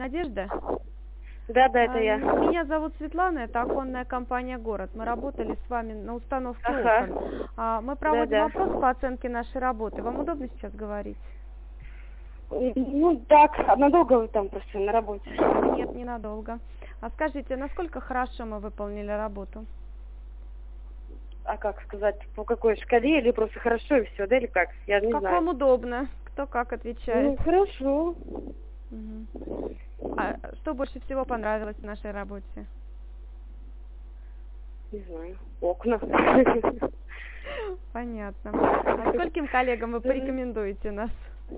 Надежда? Да, это я. Меня зовут Светлана, это оконная компания «Город». Мы работали с вами на установке окон. Мы проводим опрос по оценке нашей работы. Вам удобно сейчас говорить? Ну, так, надолго вы там просто на работе? Нет, ненадолго. А скажите, насколько хорошо мы выполнили работу? А как сказать, по какой шкале, или просто хорошо и все, да, или как? Я не знаю. Как вам удобно? Кто как отвечает? Ну, хорошо. А что больше всего понравилось в нашей работе? Не знаю. Окна. Понятно. А скольким коллегам вы порекомендуете нас?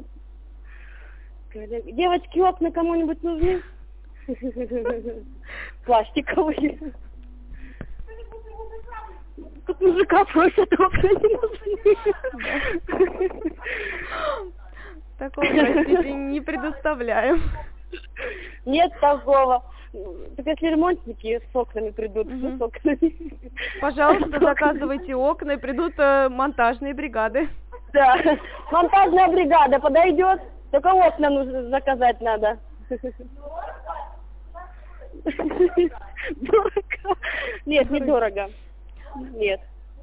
Девочки, окна кому-нибудь нужны? Пластиковые. Тут мужика просят, окна не нужны. Такого, простите, не предоставляем. Нет такого. Так если ремонтники с окнами придут, с окнами. Пожалуйста, заказывайте окна, и придут монтажные бригады. Да, монтажная бригада подойдет, только окна нужно заказать надо. Дорого? Нет, не дорого. Нет.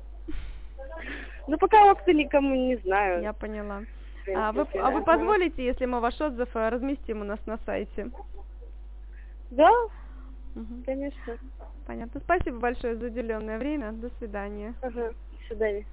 Ну пока окна никому не знаю. Я поняла. А вы позволите, если мы ваш отзыв разместим у нас на сайте? Да, конечно. Понятно. Спасибо большое за уделенное время. До свидания. До свидания.